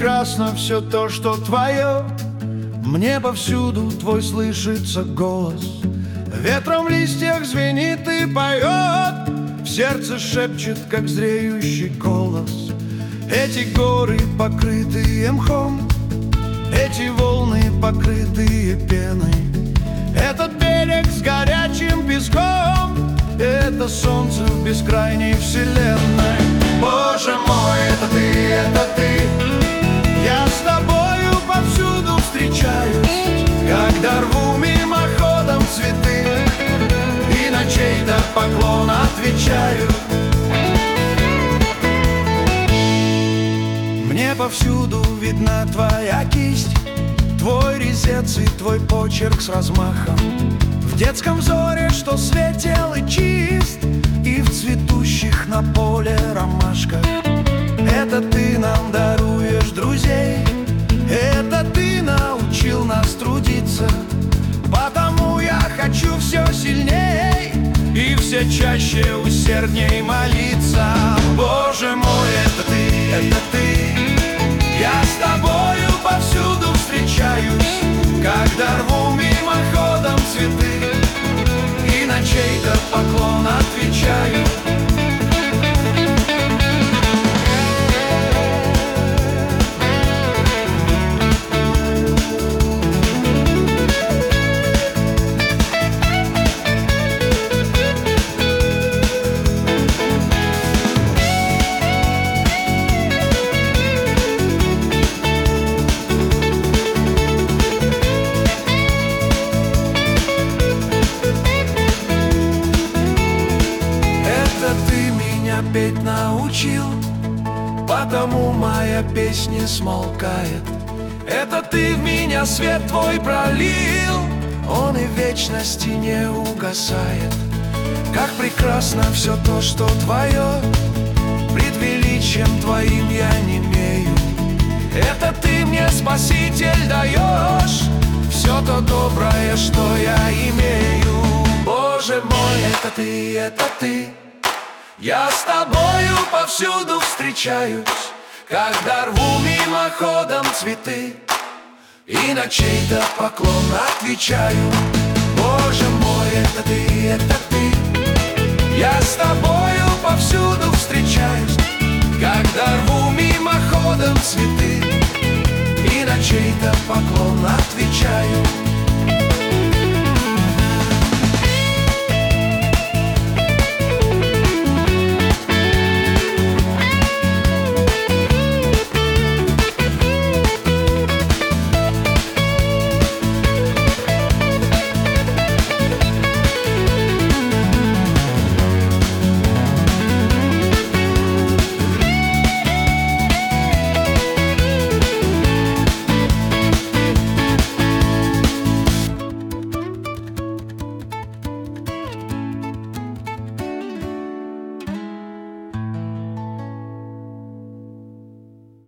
прекрасно все то, что твое. Мне повсюду твой слышится голос, ветром в листьях звенит и поет, в сердце шепчет, как зреющий голос. Эти горы, покрытые мхом, эти волны, покрытые пеной, этот берег с горячим песком, это солнце в бескрайней вселенной. Боже мой, это ты, я с тобою повсюду встречаюсь, когда рву мимоходом цветы и на чей-то поклон отвечаю. Мне повсюду видна твоя кисть, твой резец и твой почерк с размахом, в детском взоре, что светел и чист, и в цветущих на поле ромашках. Это ты нам даруешь друзей, это ты научил нас трудиться, потому я хочу все сильней и все чаще усердней молиться. Боже мой, это ты, я с тобою повсюду встречаюсь, когда рву мимоходом цветы и на чей-то поклон отвечаю. Петь научил, потому моя песня смолкает. Это ты в меня свет твой пролил, он и в вечности не угасает. Как прекрасно все то, что твое, пред величием твоим я немею. Это ты мне, Спаситель, даешь все то доброе, что я имею. Боже мой, это ты, я с тобою повсюду встречаюсь, когда рву мимоходом цветы и на чей-то поклон отвечаю. Боже мой, это ты, я с тобою повсюду встречаюсь, когда рву мимоходом цветы и на чей-то поклон отвечаю.